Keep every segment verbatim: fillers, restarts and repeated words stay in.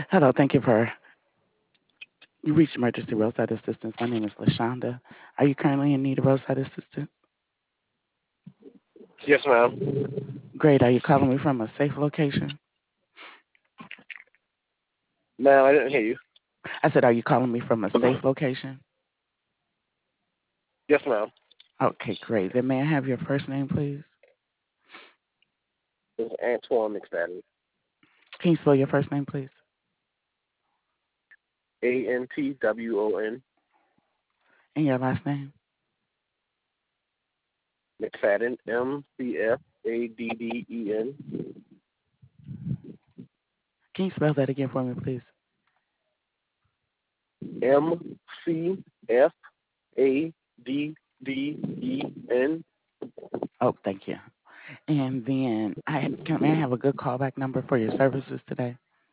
Hello, thank you for you reached emergency roadside assistance. My name is Lashonda. Are you currently in need of roadside assistance? Yes, ma'am. Great. Are you calling me from a safe location? Ma'am, I didn't hear you. I said, are you calling me from a safe location? Yes, ma'am. Okay, great. Then may I have your first name, please? This is Antoine McFadden. Can you spell your first name, please? A N T W O N. And your last name? McFadden. M C F A D D E N. Can you spell that again for me, please? M C F A D D E N. Oh, thank you. And then I can may I have a good callback number for your services today?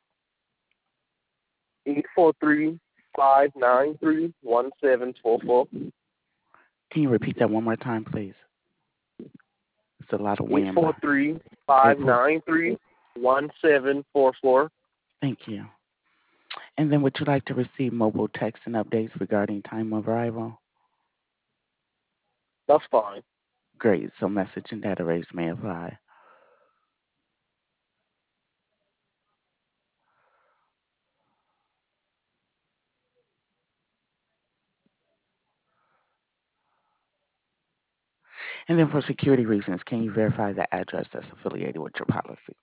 Eight four three five nine three one seven four four. Can you repeat that one more time, please? It's a lot of Eight wind. four By three eight five four. nine three one seven four four. Thank you. And then would you like to receive mobile text and updates regarding time of arrival? That's fine. Great. So message and data rates may apply. And then for security reasons, can you verify the address that's affiliated with your policy?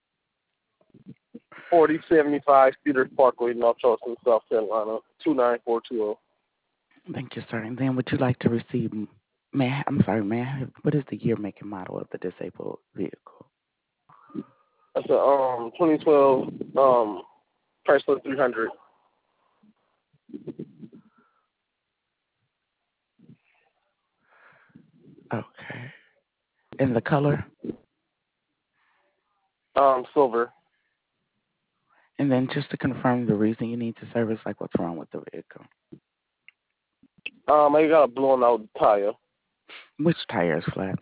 Forty seventy five Cedar Parkway, North Charleston, South Carolina, two nine four two zero. Thank you, sir. And then would you like to receive, may I, I'm sorry, may I have, what is the year, make, and model of the disabled vehicle? That's a um twenty twelve um Chrysler three hundred. Okay. And the color? Um silver. And then just to confirm the reason you need to service, like what's wrong with the vehicle? Um I got a blown out tire. Which tire is flat?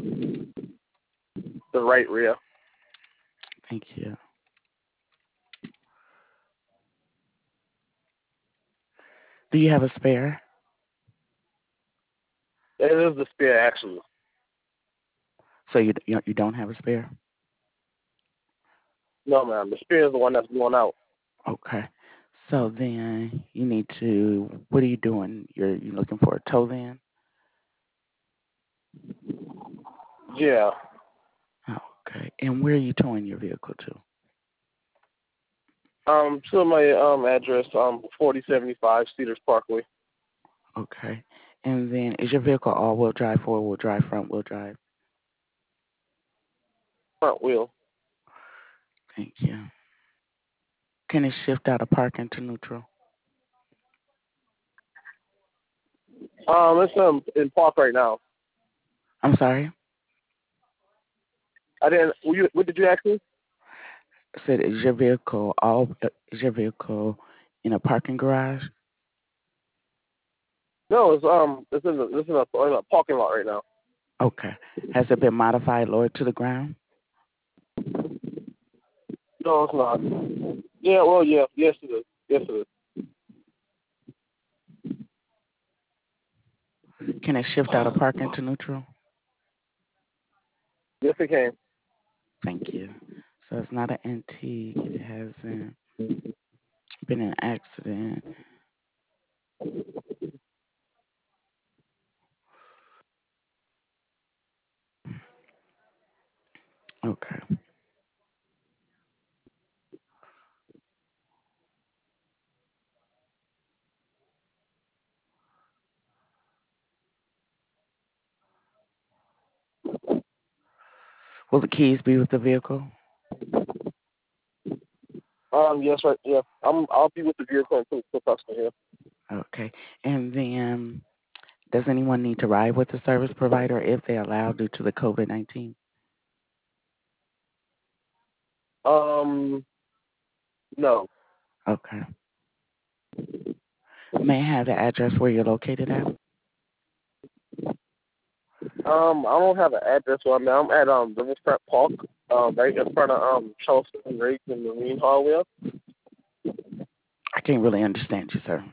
The right rear. Thank you. Do you have a spare? It is the spare actually. So you you you don't have a spare? No ma'am, the spare is the one that's blown out. Okay. So then you need to. What are you doing? You're you looking for a tow then? Yeah. Okay. And where are you towing your vehicle to? Um to my um address, um forty seventy five Cedars Parkway. Okay. And then is your vehicle all-wheel drive, four-wheel drive, front-wheel drive? Front wheel. Thank you. Can it shift out of parking to neutral? Um it's um in park right now. I'm sorry. I didn't were you, what did you ask me? I said, is your vehicle all? Is your vehicle in a parking garage? No, it's um it's in the it's in a, in a parking lot right now. Okay. Has it been modified, lowered to the ground? No, it's not. Yeah, well yeah, yes it is. Yes it is. Can it shift out of parking to neutral? Yes it can. Thank you. So it's not an antique. It hasn't been an accident. Okay. Will the keys be with the vehicle? Um, yes, right. Yeah, I'm. I'll be with the vehicle until the customer here. Okay. And then, does anyone need to ride with the service provider if they allow due to the COVID nineteen? Um, no. Okay. May I have the address where you're located at? Um, I don't have an address. So I mean, I'm at um Riverfront Park, um, right in front of um Charleston Lake and Marine Hallway. can't really understand you, sir.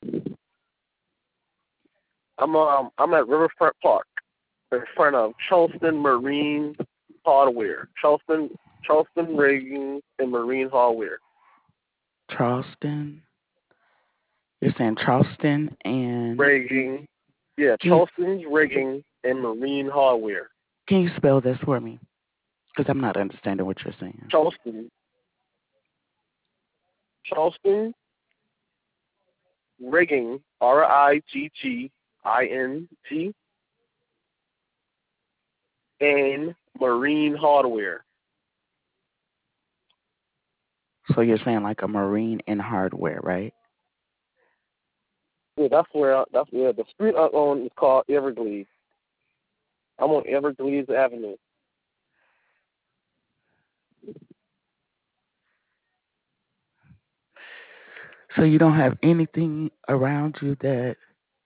I'm um I'm at Riverfront Park in front of Charleston Marine Hardware. Charleston Charleston Rigging and Marine Hardware. Charleston. You're saying Charleston and Rigging. Yeah, can you, Charleston's Rigging and Marine Hardware. can you spell this for me? Because I'm not understanding what you're saying. Charleston. Charleston Rigging. R I G G I N G. And Marine Hardware. So you're saying like a marine and hardware, right? Yeah, that's where that's where the street I'm on is called Everglades. I'm on Everglades Avenue. So you don't have anything around you that.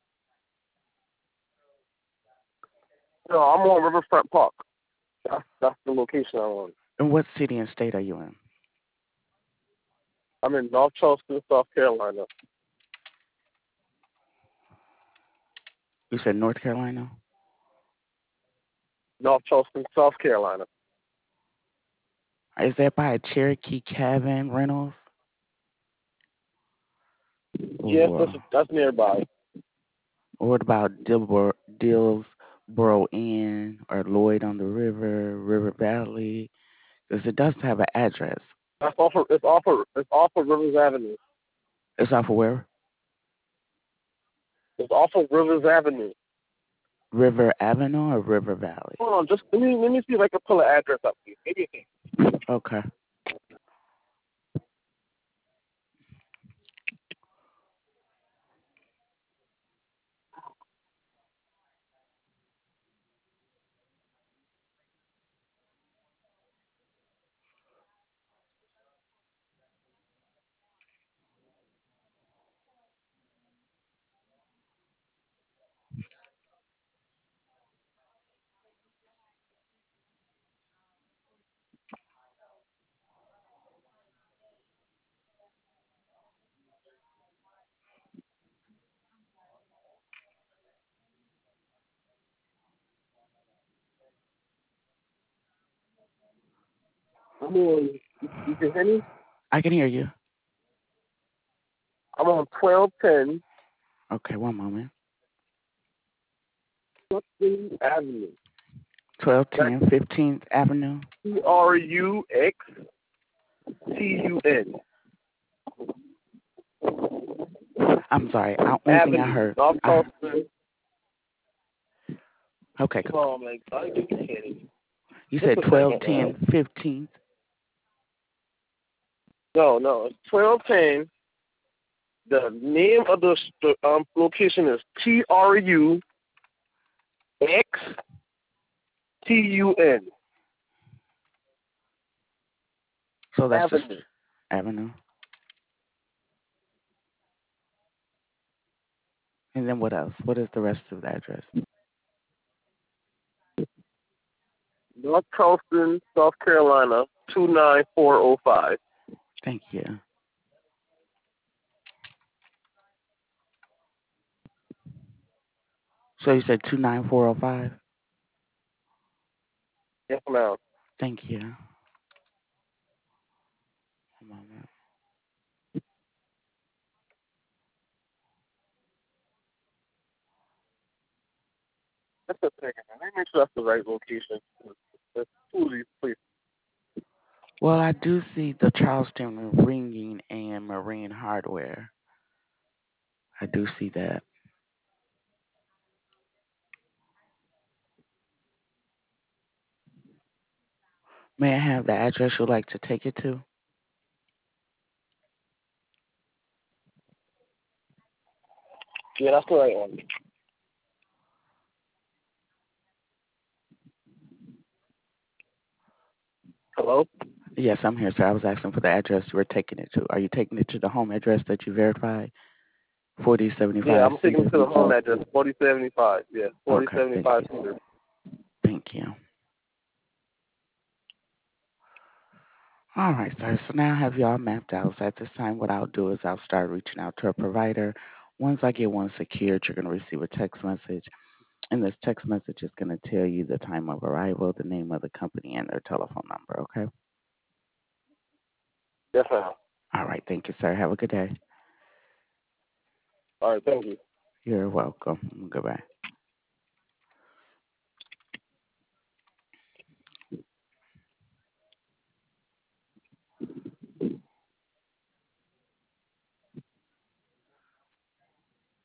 No, I'm on Riverfront Park. That's that's the location I'm on. In what city and state are you in? I'm in North Charleston, South Carolina. You said North Carolina? North Charleston, South Carolina. Is that by a Cherokee Cabin Rentals? Yes, Or, that's that's nearby. or what about Dillsboro, Dillsboro Inn or Lloyd on the River, River Valley? Because it does have an address. That's off of it's off of it's off of Rivers Avenue. It's off of where? It's off of Rivers Avenue. River Avenue or River Valley? Hold on, just let me let me see if I can pull an address up for you. Maybe I can. Okay. I'm on. You can hear me? I can hear you. I'm on twelve ten Okay, one moment. Charleston Avenue. twelve ten fifteenth Avenue. T R U X T U N. I'm sorry. I, only Avenue. thing I heard. North I, Charleston. okay. Oh, I'm like, I just can't hear you. You Just said a twelve second, ten man. fifteenth. No, no, it's twelve ten. The name of the st- um, location is T R U X T U N. So that's Avenue. just Avenue. And then what else? What is the rest of the address? North Charleston, South Carolina, two nine four oh five. Thank you. So you said two nine four oh five? Yes, ma'am. Thank you. One moment. Just a second, man. Let me make sure that's the right location. There's two of these places. Well, I do see the Charleston Ringing and Marine Hardware. I do see that. May I have the address you'd like to take it to? Yeah, that's the right one. Hello? Yes, I'm here, sir. I was asking for the address you were taking it to. Are you taking it to the home address that you verified? forty Yeah, seventy-five I'm taking Cedar? it to the home address, forty seventy-five. Yeah, forty Okay, thank seventy-five you. Cedar. Thank you. All right, sir. So now I have y'all mapped out. So at this time, what I'll do is I'll start reaching out to a provider. Once I get one secured, you're going to receive a text message. And this text message is going to tell you the time of arrival, the name of the company, and their telephone number. Okay. Yes, ma'am. All right. Thank you, sir. Have a good day. All right, thank you. You're welcome. Goodbye.